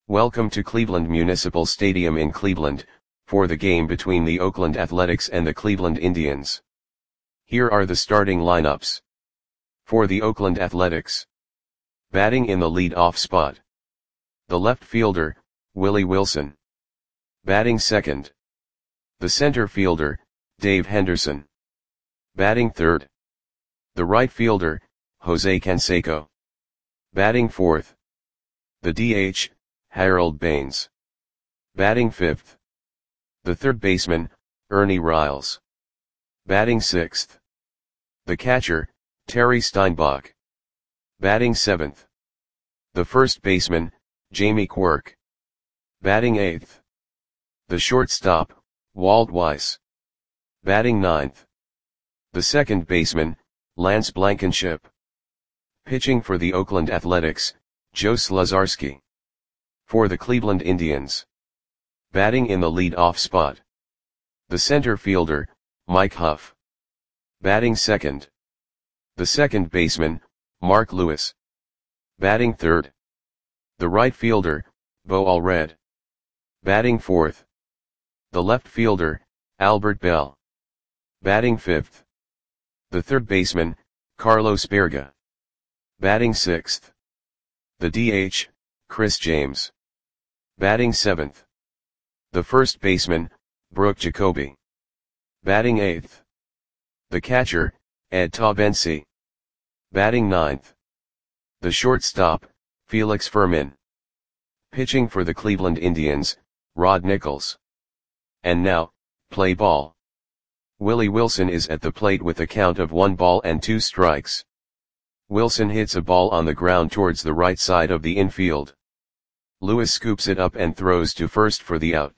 Welcome to Cleveland Municipal Stadium in Cleveland, for the game between the Oakland Athletics and the Cleveland Indians. Here are the starting lineups. For the Oakland Athletics. Batting in the lead-off spot. The left fielder, Willie Wilson. Batting second. The center fielder, Dave Henderson. Batting third. The right fielder, Jose Canseco. Batting fourth. The DH, Harold Baines. Batting fifth. The third baseman, Ernie Riles. Batting sixth. The catcher, Terry Steinbach. Batting seventh. The first baseman, Jamie Quirk. Batting eighth. The shortstop, Walt Weiss. Batting ninth. The second baseman, Lance Blankenship. Pitching for the Oakland Athletics, Joe Slazarski. For the Cleveland Indians. Batting in the lead-off spot. The center fielder, Mike Huff. Batting second. The second baseman, Mark Lewis. Batting third. The right fielder, Bo Allred. Batting fourth. The left fielder, Albert Bell. Batting fifth. The third baseman, Carlos Berga. Batting sixth. The DH, Chris James. Batting seventh. The first baseman, Brooke Jacoby. Batting eighth. The catcher, Ed Taubensee. Batting ninth. The shortstop, Felix Fermin. Pitching for the Cleveland Indians, Rod Nichols. And now, play ball. Willie Wilson is at the plate with a count of 1 ball and 2 strikes. Wilson hits a ball on the ground towards the right side of the infield. Lewis scoops it up and throws to first for the out.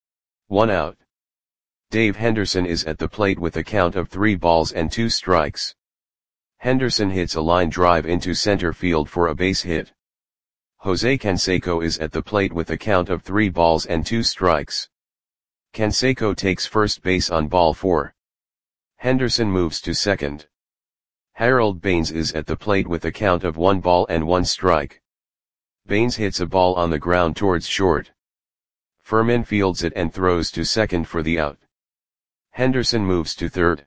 1 out. Dave Henderson is at the plate with a count of 3 balls and 2 strikes. Henderson hits a line drive into center field for a base hit. Jose Canseco is at the plate with a count of 3 balls and 2 strikes. Canseco takes first base on ball 4. Henderson moves to second. Harold Baines is at the plate with a count of 1 ball and 1 strike. Baines hits a ball on the ground towards short. Fermin fields it and throws to second for the out. Henderson moves to third.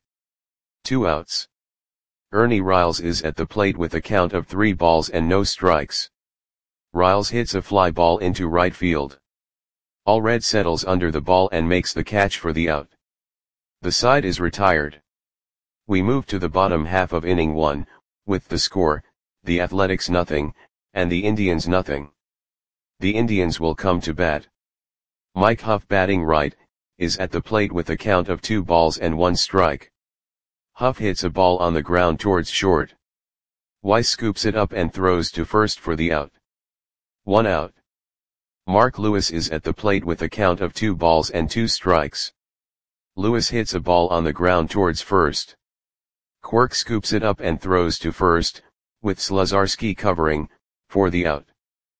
2 outs. Ernie Riles is at the plate with a count of 3 balls and no strikes. Riles hits a fly ball into right field. Allred settles under the ball and makes the catch for the out. The side is retired. We move to the bottom half of inning 1, with the score, the Athletics nothing, and the Indians nothing. The Indians will come to bat. Mike Huff batting right, is at the plate with a count of 2 balls and 1 strike. Huff hits a ball on the ground towards short. Weiss scoops it up and throws to first for the out. 1 out. Mark Lewis is at the plate with a count of 2 balls and 2 strikes. Lewis hits a ball on the ground towards first. Quirk scoops it up and throws to first, with Slazarski covering, for the out.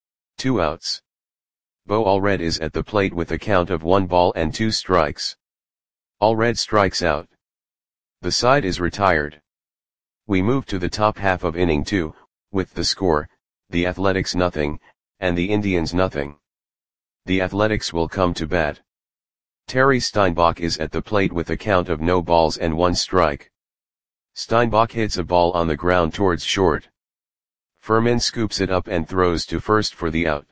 2 outs. Bo Allred is at the plate with a count of 1 ball and 2 strikes. Allred strikes out. The side is retired. We move to the top half of inning 2, with the score, the Athletics nothing, and the Indians nothing. The Athletics will come to bat. Terry Steinbach is at the plate with a count of no balls and 1 strike. Steinbach hits a ball on the ground towards short. Fermin scoops it up and throws to first for the out.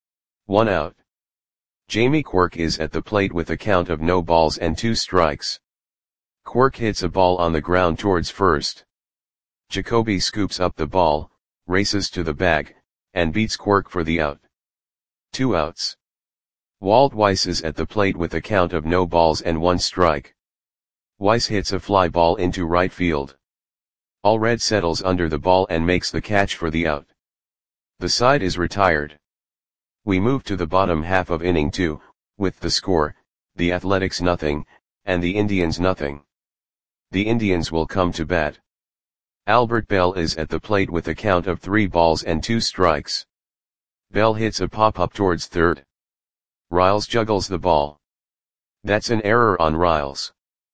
1 out. Jamie Quirk is at the plate with a count of no balls and 2 strikes. Quirk hits a ball on the ground towards first. Jacoby scoops up the ball, races to the bag, and beats Quirk for the out. 2 outs. Walt Weiss is at the plate with a count of no balls and 1 strike. Weiss hits a fly ball into right field. Allred settles under the ball and makes the catch for the out. The side is retired. We move to the bottom half of inning 2, with the score, the Athletics nothing, and the Indians nothing. The Indians will come to bat. Albert Bell is at the plate with a count of 3 balls and 2 strikes. Bell hits a pop-up towards third. Riles juggles the ball. That's an error on Riles.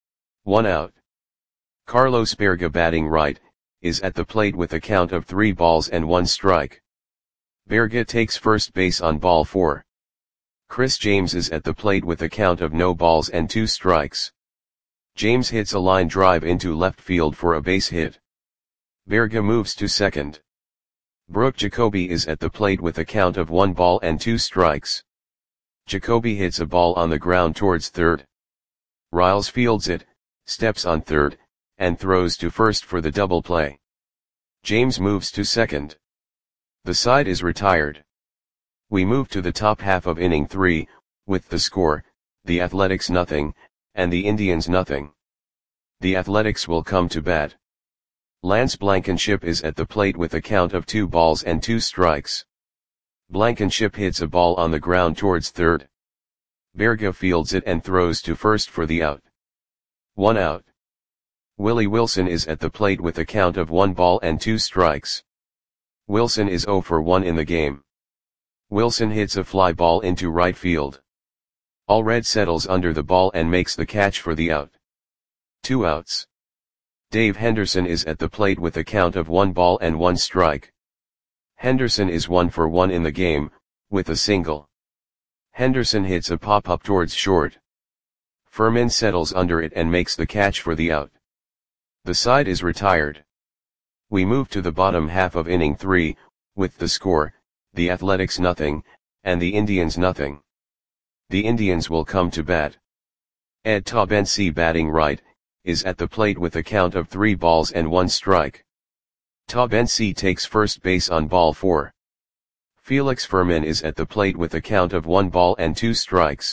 1 out. Carlos Berga batting right, is at the plate with a count of 3 balls and 1 strike. Berge takes first base on ball 4. Chris James is at the plate with a count of no balls and 2 strikes. James hits a line drive into left field for a base hit. Berge moves to second. Brooke Jacoby is at the plate with a count of 1 ball and 2 strikes. Jacoby hits a ball on the ground towards third. Riles fields it, steps on third, and throws to first for the double play. James moves to second. The side is retired. We move to the top half of inning 3, with the score, the Athletics nothing, and the Indians nothing. The Athletics will come to bat. Lance Blankenship is at the plate with a count of 2 balls and 2 strikes. Blankenship hits a ball on the ground towards third. Berge fields it and throws to first for the out. 1 out. Willie Wilson is at the plate with a count of 1 ball and 2 strikes. Wilson is 0 for 1 in the game. Wilson hits a fly ball into right field. Allred settles under the ball and makes the catch for the out. 2 outs. Dave Henderson is at the plate with a count of 1 ball and 1 strike. Henderson is 1 for 1 in the game, with a single. Henderson hits a pop-up towards short. Furman settles under it and makes the catch for the out. The side is retired. We move to the bottom half of inning 3, with the score, the Athletics nothing, and the Indians nothing. The Indians will come to bat. Ed Taubensee, batting right, is at the plate with a count of 3 balls and 1 strike. Taubensee takes first base on ball 4. Felix Furman is at the plate with a count of 1 ball and 2 strikes.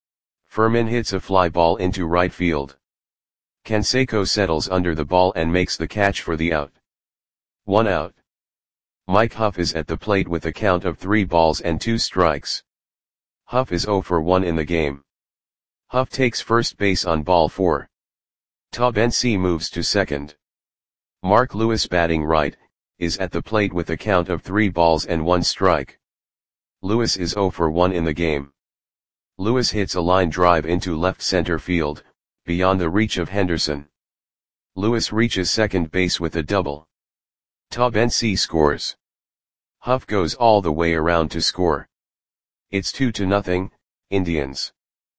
Furman hits a fly ball into right field. Canseco settles under the ball and makes the catch for the out. 1 out. Mike Huff is at the plate with a count of 3 balls and 2 strikes. Huff is 0 for 1 in the game. Huff takes first base on ball 4. Taubensee moves to second. Mark Lewis, batting right, is at the plate with a count of 3 balls and 1 strike. Lewis is 0 for 1 in the game. Lewis hits a line drive into left center field, beyond the reach of Henderson. Lewis reaches second base with a double. Taubensee scores. Huff goes all the way around to score. It's 2-0, Indians.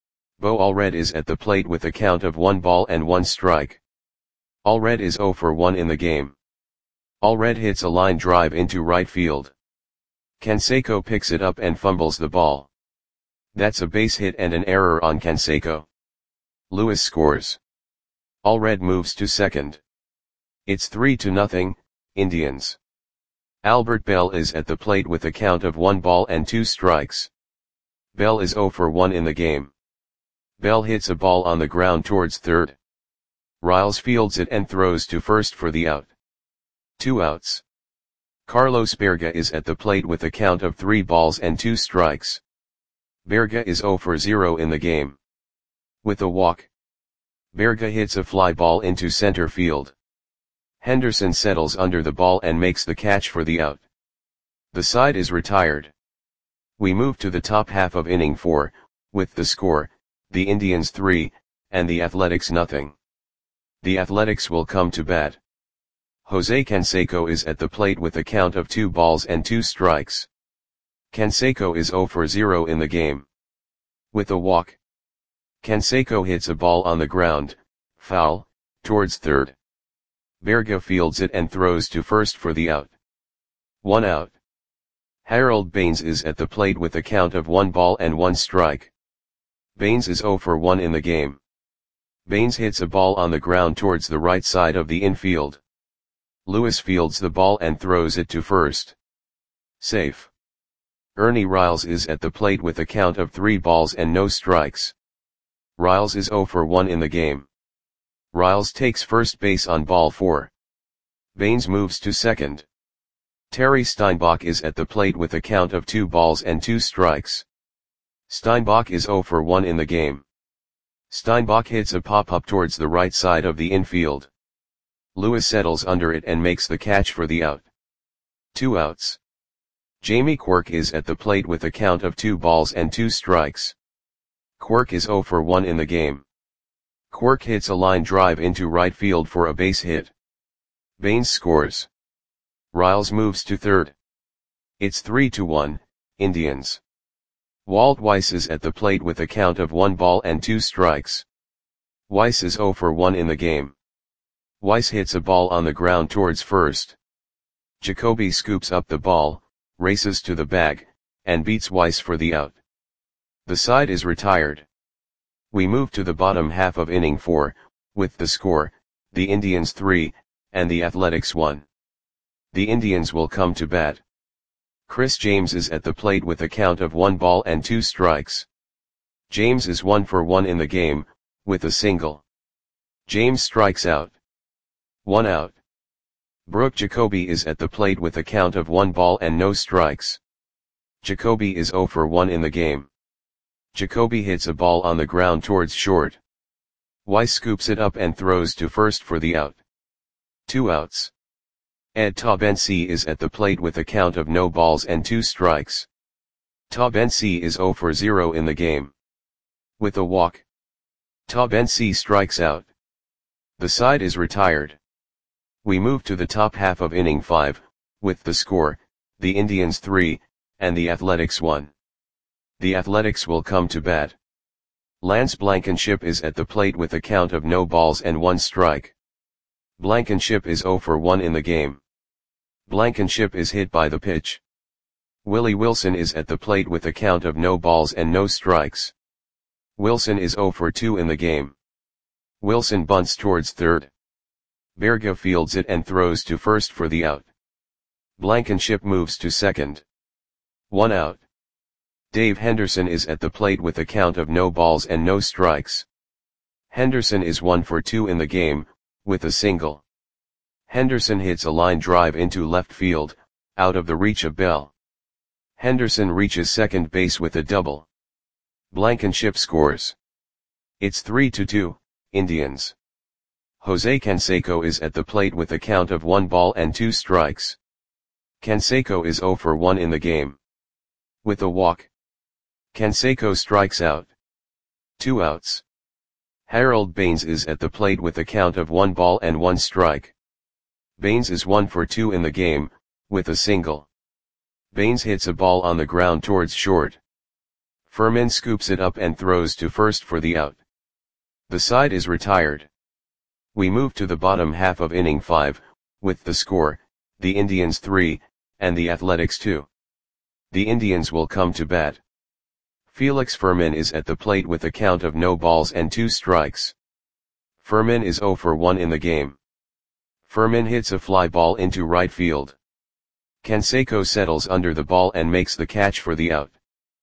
Bo Allred is at the plate with a count of 1 ball and 1 strike. Allred is 0 for 1 in the game. Allred hits a line drive into right field. Canseco picks it up and fumbles the ball. That's a base hit and an error on Canseco. Lewis scores. Allred moves to second. It's 3-0, Indians. Albert Bell is at the plate with a count of 1 ball and 2 strikes. Bell is 0 for 1 in the game. Bell hits a ball on the ground towards third. Riles fields it and throws to first for the out. 2 outs. Carlos Berge is at the plate with a count of 3 balls and 2 strikes. Berge is 0 for 0 in the game. With a walk. Berge hits a fly ball into center field. Henderson settles under the ball and makes the catch for the out. The side is retired. We move to the top half of inning 4, with the score, the Indians 3, and the Athletics nothing. The Athletics will come to bat. Jose Canseco is at the plate with a count of 2 balls and 2 strikes. Canseco is 0 for 0 in the game. With a walk. Canseco hits a ball on the ground, foul, towards third. Berge fields it and throws to first for the out. 1 out. Harold Baines is at the plate with a count of 1 ball and 1 strike. Baines is 0 for 1 in the game. Baines hits a ball on the ground towards the right side of the infield. Lewis fields the ball and throws it to first. Safe. Ernie Riles is at the plate with a count of 3 balls and no strikes. Riles is 0 for 1 in the game. Riles takes first base on ball 4. Baines moves to second. Terry Steinbach is at the plate with a count of 2 balls and 2 strikes. Steinbach is 0 for 1 in the game. Steinbach hits a pop-up towards the right side of the infield. Lewis settles under it and makes the catch for the out. 2 outs. Jamie Quirk is at the plate with a count of 2 balls and 2 strikes. Quirk is 0 for 1 in the game. Quirk hits a line drive into right field for a base hit. Baines scores. Riles moves to third. It's 3-1, Indians. Walt Weiss is at the plate with a count of 1 ball and 2 strikes. Weiss is 0 for 1 in the game. Weiss hits a ball on the ground towards first. Jacoby scoops up the ball, races to the bag, and beats Weiss for the out. The side is retired. We move to the bottom half of inning 4, with the score, the Indians 3, and the Athletics 1. The Indians will come to bat. Chris James is at the plate with a count of 1 ball and 2 strikes. James is 1 for 1 in the game, with a single. James strikes out. 1 out. Brooke Jacoby is at the plate with a count of 1 ball and no strikes. Jacoby is 0 for 1 in the game. Jacoby hits a ball on the ground towards short. Weiss scoops it up and throws to first for the out. 2 outs. Ed Taubensee is at the plate with a count of no balls and 2 strikes. Taubensee is 0 for 0 in the game. With a walk, Taubensee strikes out. The side is retired. We move to the top half of inning 5, with the score, the Indians 3, and the Athletics 1. The Athletics will come to bat. Lance Blankenship is at the plate with a count of no balls and 1 strike. Blankenship is 0 for 1 in the game. Blankenship is hit by the pitch. Willie Wilson is at the plate with a count of no balls and no strikes. Wilson is 0 for 2 in the game. Wilson bunts towards third. Berga fields it and throws to first for the out. Blankenship moves to second. 1 out. Dave Henderson is at the plate with a count of no balls and no strikes. Henderson is 1 for 2 in the game, with a single. Henderson hits a line drive into left field, out of the reach of Bell. Henderson reaches second base with a double. Blankenship scores. It's 3-2, Indians. Jose Canseco is at the plate with a count of 1 ball and 2 strikes. Canseco is 0 for 1 in the game. With a walk, Canseco strikes out. 2 outs. Harold Baines is at the plate with a count of 1 ball and 1 strike. Baines is 1 for 2 in the game, with a single. Baines hits a ball on the ground towards short. Furman scoops it up and throws to first for the out. The side is retired. We move to the bottom half of inning 5, with the score, the Indians 3, and the Athletics 2. The Indians will come to bat. Felix Furman is at the plate with a count of no balls and 2 strikes. Furman is 0 for 1 in the game. Furman hits a fly ball into right field. Canseco settles under the ball and makes the catch for the out.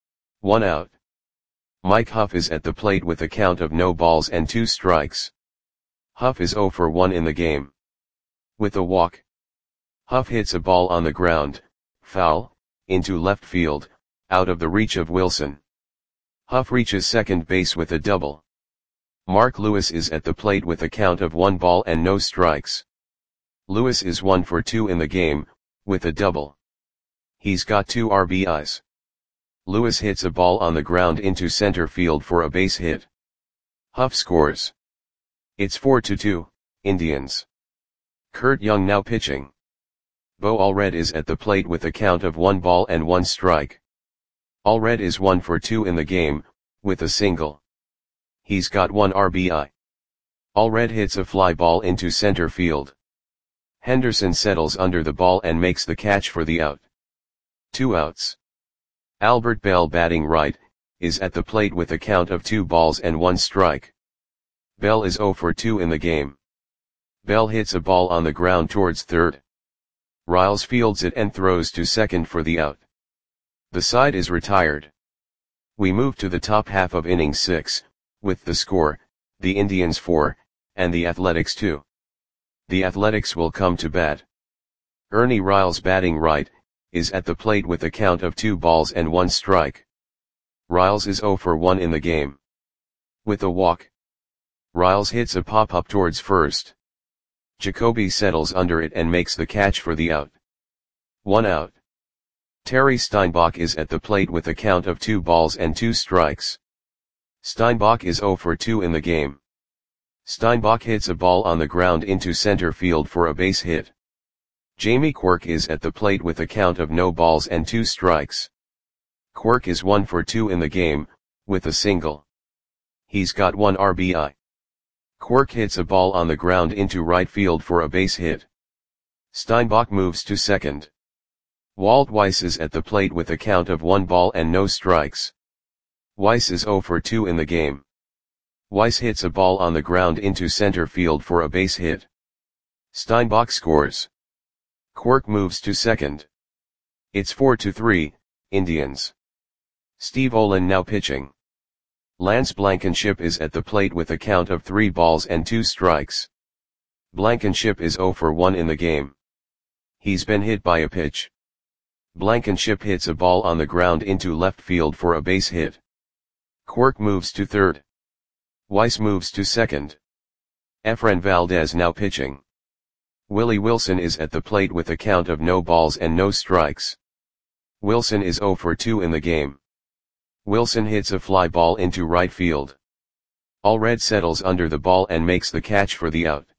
1 out. Mike Huff is at the plate with a count of no balls and 2 strikes. Huff is 0 for 1 in the game. With a walk, Huff hits a ball on the ground, foul, into left field, out of the reach of Wilson. Huff reaches second base with a double. Mark Lewis is at the plate with a count of 1 ball and no strikes. Lewis is 1 for 2 in the game, with a double. He's got 2 RBIs. Lewis hits a ball on the ground into center field for a base hit. Huff scores. It's 4-2, Indians. Kurt Young now pitching. Bo Allred is at the plate with a count of 1 ball and 1 strike. Allred is 1 for 2 in the game, with a single. He's got 1 RBI. Allred hits a fly ball into center field. Henderson settles under the ball and makes the catch for the out. 2 outs. Albert Bell, batting right, is at the plate with a count of 2 balls and 1 strike. Bell is 0 for 2 in the game. Bell hits a ball on the ground towards third. Riles fields it and throws to second for the out. The side is retired. We move to the top half of inning 6, with the score, the Indians 4, and the Athletics 2. The Athletics will come to bat. Ernie Riles, batting right, is at the plate with a count of 2 balls and 1 strike. Riles is 0 for 1 in the game. With a walk, Riles hits a pop-up towards first. Jacoby settles under it and makes the catch for the out. 1 out. Terry Steinbach is at the plate with a count of 2 balls and 2 strikes. Steinbach is 0 for 2 in the game. Steinbach hits a ball on the ground into center field for a base hit. Jamie Quirk is at the plate with a count of no balls and 2 strikes. Quirk is 1 for 2 in the game, with a single. He's got 1 RBI. Quirk hits a ball on the ground into right field for a base hit. Steinbach moves to second. Walt Weiss is at the plate with a count of 1 ball and no strikes. Weiss is 0 for 2 in the game. Weiss hits a ball on the ground into center field for a base hit. Steinbach scores. Quirk moves to second. It's 4-3, Indians. Steve Olin now pitching. Lance Blankenship is at the plate with a count of 3 balls and 2 strikes. Blankenship is 0 for 1 in the game. He's been hit by a pitch. Blankenship hits a ball on the ground into left field for a base hit. Quirk moves to third. Weiss moves to second. Efren Valdez now pitching. Willie Wilson is at the plate with a count of no balls and no strikes. Wilson is 0 for 2 in the game. Wilson hits a fly ball into right field. Allred settles under the ball and makes the catch for the out.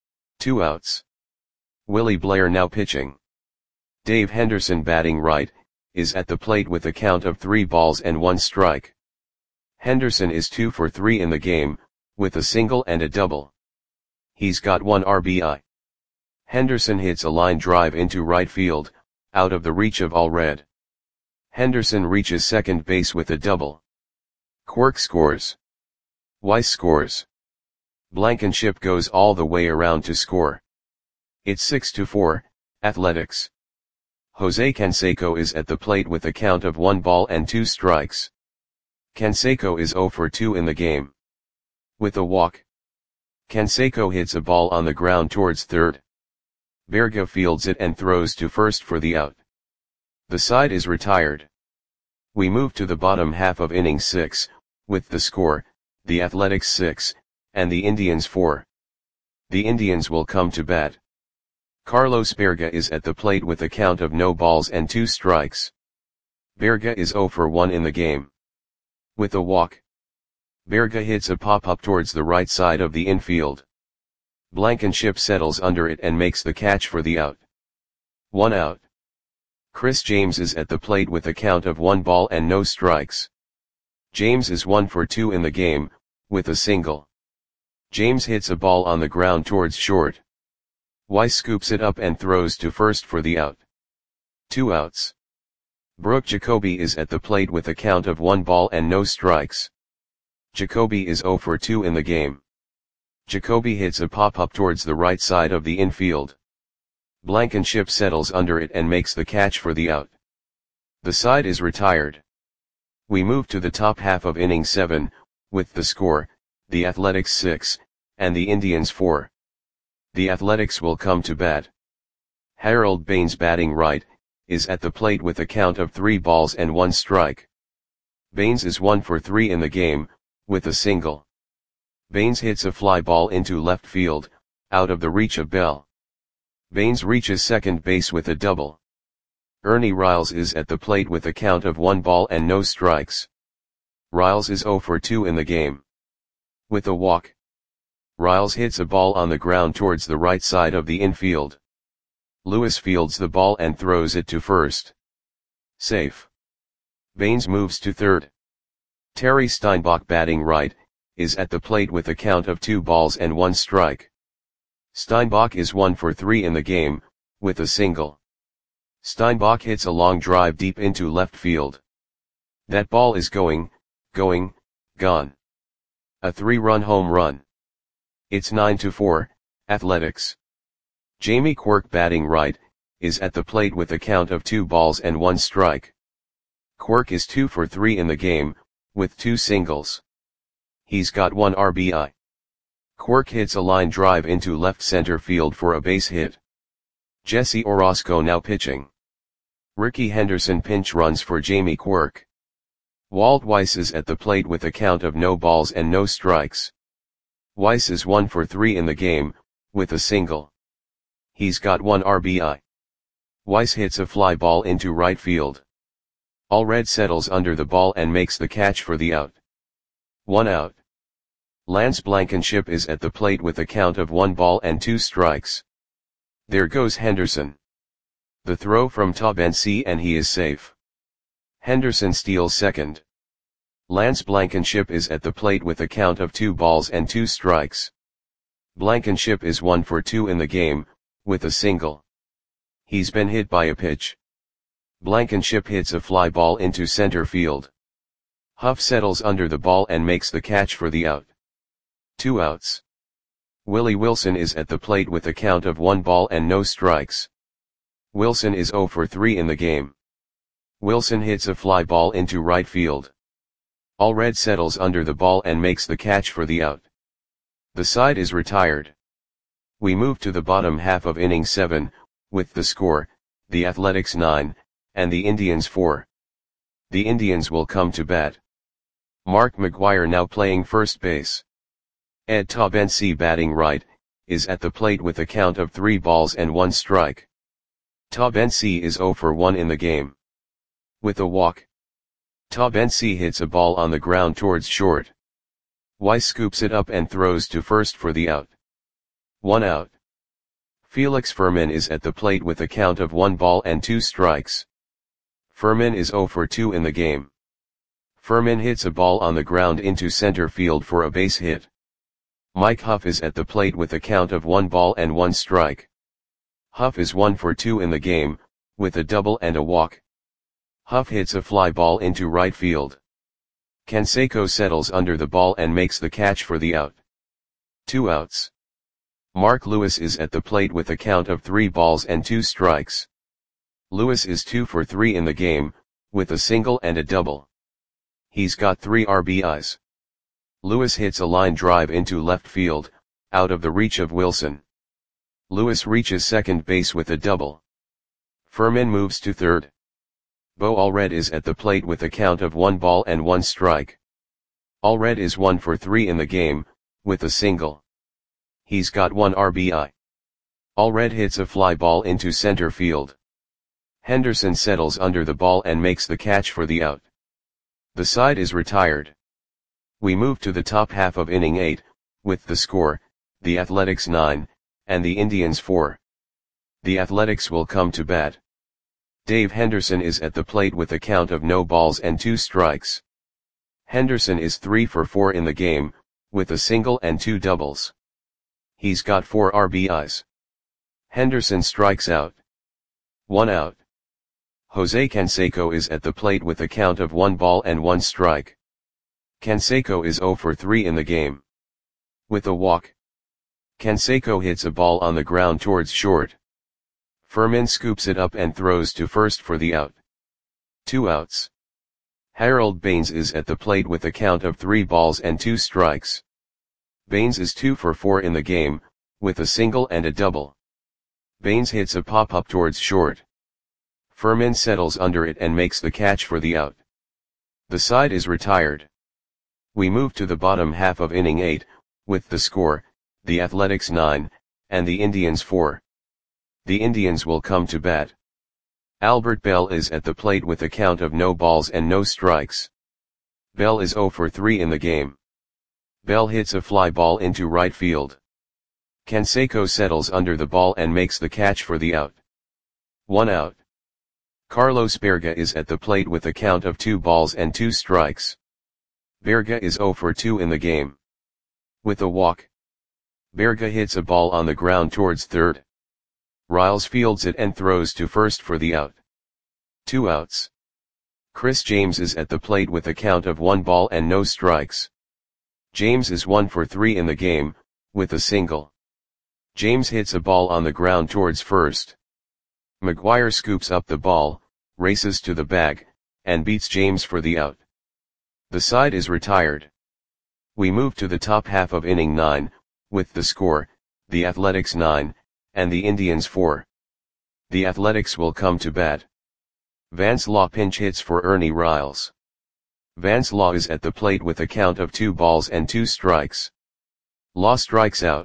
2 outs. Willie Blair now pitching. Dave Henderson batting right, is at the plate with a count of 3 balls and 1 strike. Henderson is 2 for 3 in the game, with a single and a double. He's got 1 RBI. Henderson hits a line drive into right field, out of the reach of Allred. Henderson reaches second base with a double. Quirk scores. Weiss scores. Blankenship goes all the way around to score. It's 6-4, Athletics. Jose Canseco is at the plate with a count of 1 ball and 2 strikes. Canseco is 0 for 2 in the game. With a walk. Canseco hits a ball on the ground towards third. Berga fields it and throws to first for the out. The side is retired. We move to the bottom half of inning 6, with the score, the Athletics 6, and the Indians 4. The Indians will come to bat. Carlos Berga is at the plate with a count of no balls and 2 strikes. Berga is 0 for 1 in the game. With a walk. Berga hits a pop-up towards the right side of the infield. Blankenship settles under it and makes the catch for the out. 1 out. Chris James is at the plate with a count of 1 ball and no strikes. James is 1 for 2 in the game, with a single. James hits a ball on the ground towards short. Weiss scoops it up and throws to first for the out. 2 outs. Brooke Jacoby is at the plate with a count of 1 ball and no strikes. Jacoby is 0 for 2 in the game. Jacoby hits a pop-up towards the right side of the infield. Blankenship settles under it and makes the catch for the out. The side is retired. We move to the top half of inning 7, with the score, the Athletics 6, and the Indians 4. The Athletics will come to bat. Harold Baines batting right, is at the plate with a count of 3 balls and 1 strike. Baines is 1 for 3 in the game, with a single. Baines hits a fly ball into left field, out of the reach of Bell. Baines reaches second base with a double. Ernie Riles is at the plate with a count of 1 ball and no strikes. Riles is 0 for 2 in the game. With a walk. Riles hits a ball on the ground towards the right side of the infield. Lewis fields the ball and throws it to first. Safe. Baines moves to third. Terry Steinbach batting right, is at the plate with a count of 2 balls and 1 strike. Steinbach is 1 for 3 in the game, with a single. Steinbach hits a long drive deep into left field. That ball is gone. A 3-run home run. It's 9-4, Athletics. Jamie Quirk batting right, is at the plate with a count of 2 balls and 1 strike. Quirk is 2 for 3 in the game, with 2 singles. He's got 1 RBI. Quirk hits a line drive into left center field for a base hit. Jesse Orozco now pitching. Ricky Henderson pinch runs for Jamie Quirk. Walt Weiss is at the plate with a count of no balls and no strikes. Weiss is 1 for 3 in the game, with a single. He's got 1 RBI. Weiss hits a fly ball into right field. Allred settles under the ball and makes the catch for the out. 1 out. Lance Blankenship is at the plate with a count of 1 ball and 2 strikes. There goes Henderson. The throw from Taubensee and he is safe. Henderson steals second. Lance Blankenship is at the plate with a count of 2 balls and 2 strikes. Blankenship is 1 for 2 in the game, with a single. He's been hit by a pitch. Blankenship hits a fly ball into center field. Huff settles under the ball and makes the catch for the out. 2 outs. Willie Wilson is at the plate with a count of 1 ball and no strikes. Wilson is 0 for 3 in the game. Wilson hits a fly ball into right field. Allred settles under the ball and makes the catch for the out. The side is retired. We move to the bottom half of inning 7, with the score, the Athletics 9, and the Indians 4. The Indians will come to bat. Mark McGwire, now playing first base. Ed Taubensee, batting right, is at the plate with a count of 3 balls and 1 strike. Taubensee is 0 for 1 in the game. With a walk, Taubensee hits a ball on the ground towards short. Weiss scoops it up and throws to first for the out. 1 out. Felix Fermin is at the plate with a count of 1 ball and 2 strikes. Fermin is 0 for 2 in the game. Fermin hits a ball on the ground into center field for a base hit. Mike Huff is at the plate with a count of 1 ball and 1 strike. Huff is 1 for 2 in the game, with a double and a walk. Huff hits a fly ball into right field. Canseco settles under the ball and makes the catch for the out. 2 outs. Mark Lewis is at the plate with a count of 3 balls and 2 strikes. Lewis is 2 for 3 in the game, with a single and a double. He's got 3 RBIs. Lewis hits a line drive into left field, out of the reach of Wilson. Lewis reaches second base with a double. Fermin moves to third. Bo Allred is at the plate with a count of 1 ball and 1 strike. Allred is 1 for 3 in the game, with a single. He's got 1 RBI. Allred hits a fly ball into center field. Henderson settles under the ball and makes the catch for the out. The side is retired. We move to the top half of inning 8, with the score, the Athletics 9, and the Indians 4. The Athletics will come to bat. Dave Henderson is at the plate with a count of no balls and 2 strikes. Henderson is 3 for 4 in the game, with a single and 2 doubles. He's got 4 RBIs. Henderson strikes out. 1 out. Jose Canseco is at the plate with a count of 1 ball and 1 strike. Canseco is 0 for 3 in the game. With a walk, Canseco hits a ball on the ground towards short. Fermin scoops it up and throws to first for the out. 2 outs. Harold Baines is at the plate with a count of 3 balls and 2 strikes. Baines is 2 for 4 in the game, with a single and a double. Baines hits a pop-up towards short. Fermin settles under it and makes the catch for the out. The side is retired. We move to the bottom half of inning 8, with the score, the Athletics 9, and the Indians 4. The Indians will come to bat. Albert Bell is at the plate with a count of no balls and no strikes. Bell is 0 for 3 in the game. Bell hits a fly ball into right field. Canseco settles under the ball and makes the catch for the out. 1 out. Carlos Berga is at the plate with a count of 2 balls and 2 strikes. Berga is 0 for 2 in the game. With a walk, Berga hits a ball on the ground towards third. Riles fields it and throws to first for the out. 2 outs. Chris James is at the plate with a count of 1 ball and no strikes. James is 1 for 3 in the game, with a single. James hits a ball on the ground towards first. McGwire scoops up the ball, races to the bag, and beats James for the out. The side is retired. We move to the top half of inning 9, with the score, the Athletics 9, and the Indians 4. The Athletics will come to bat. Vance Law pinch hits for Ernie Riles. Vance Law is at the plate with a count of 2 balls and 2 strikes. Law strikes out.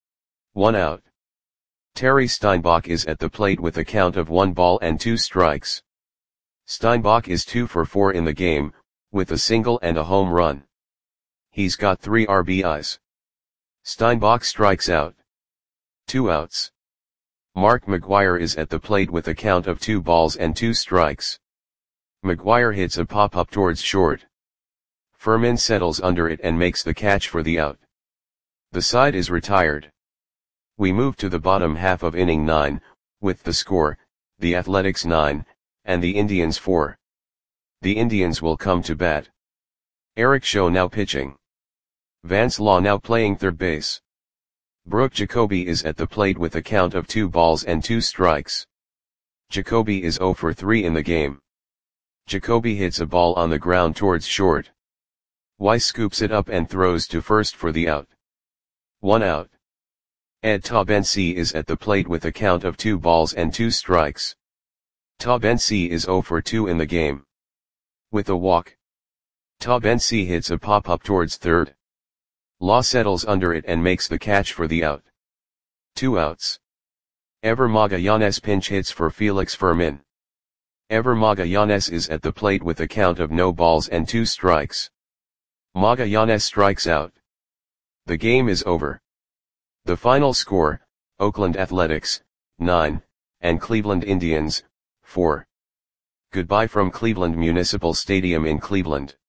1 out. Terry Steinbach is at the plate with a count of 1 ball and 2 strikes. Steinbach is 2 for 4 in the game, with a single and a home run. He's got 3 RBIs. Steinbach strikes out. 2 outs. Mark McGuire is at the plate with a count of 2 balls and 2 strikes. McGuire hits a pop-up towards short. Furman settles under it and makes the catch for the out. The side is retired. We move to the bottom half of inning 9, with the score, the Athletics 9, and the Indians 4. The Indians will come to bat. Eric Show now pitching. Vance Law now playing third base. Brooke Jacoby is at the plate with a count of 2 balls and 2 strikes. Jacoby is 0 for 3 in the game. Jacoby hits a ball on the ground towards short. Weiss scoops it up and throws to first for the out. 1 out. Ed Taubensee is at the plate with a count of 2 balls and 2 strikes. Taubensee is 0 for 2 in the game. With a walk, Taubensee hits a pop-up towards third. Law settles under it and makes the catch for the out. 2 outs. Ever Magallanes pinch hits for Felix Fermin. Ever Magallanes is at the plate with a count of no balls and 2 strikes. Magallanes strikes out. The game is over. The final score, Oakland Athletics, 9, and Cleveland Indians, 4. Goodbye from Cleveland Municipal Stadium in Cleveland.